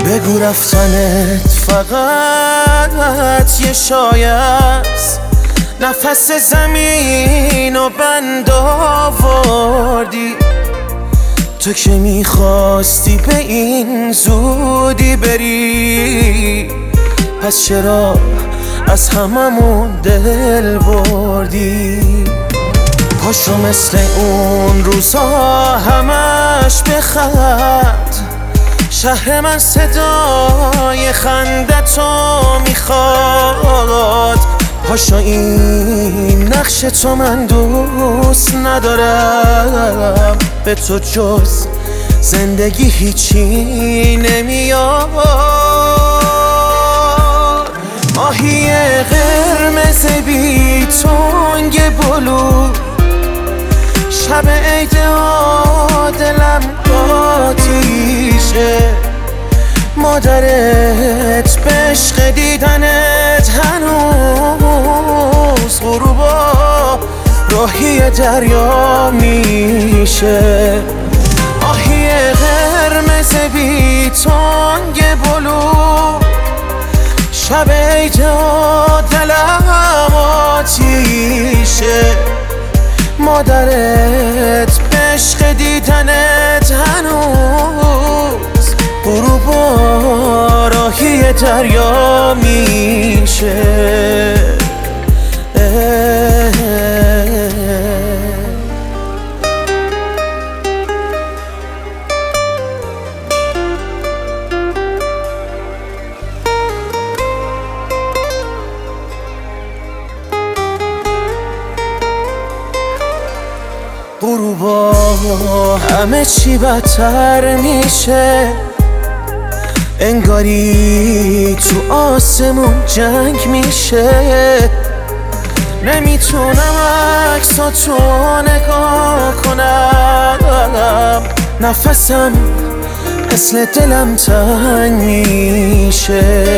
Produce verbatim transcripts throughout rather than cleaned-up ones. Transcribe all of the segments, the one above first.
بگو رفتنت فقط یه شایه است، نفس زمین و بند آوردی. تو که میخواستی به این زودی بری، پس چرا از هممون دل بردی؟ پاشو مثل اون روزا همش بخند، شهر من صدای خندتو میخواد. پاشو این نقش تو من دوست ندارم، به تو جز زندگی هیچی نمیاد. ماهی قرمز بی تنگ بلو، شب عید دلم آتیشه. مادرت به عشق دیدنت هنوز غروبا راهی دریا میشه. آهی قرمز بی تنگ بلو، شب عید دلم آتیشه. مادرت به عشق دیدنت هنوز غروبا راهی دریا میشه. غروبا همه چی بدتر میشه، انگاری تو آسمون جنگ میشه. نمیتونم عکساتو نگاه کنم، نفسم مثل دلم تنگ میشه.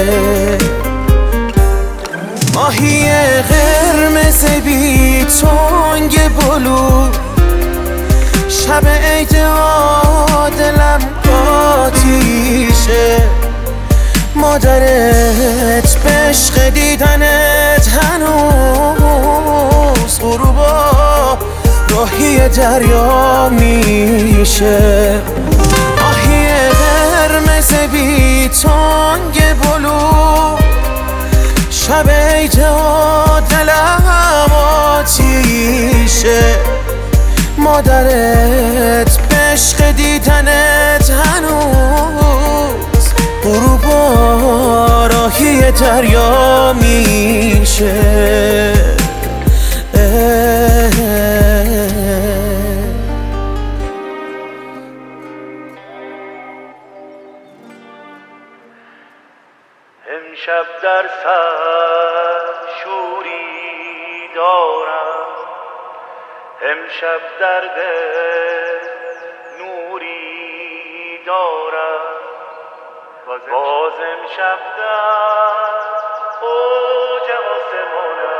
ماهی قرمز بی تنگ بلو، شب عید دلم آتیشه. مادرت به عشق دیدنت هنوز غروبا راهی دریا میشه. آهی قرمز بی تنگ بلو، شب عید دلم آتیشه. مادرت به عشق دیدنت هنوز غروبا راهی دریا میشه. امشب در سر شوری دارم، امشب در دل نوری دارم. باز امشب در اوج آسمانم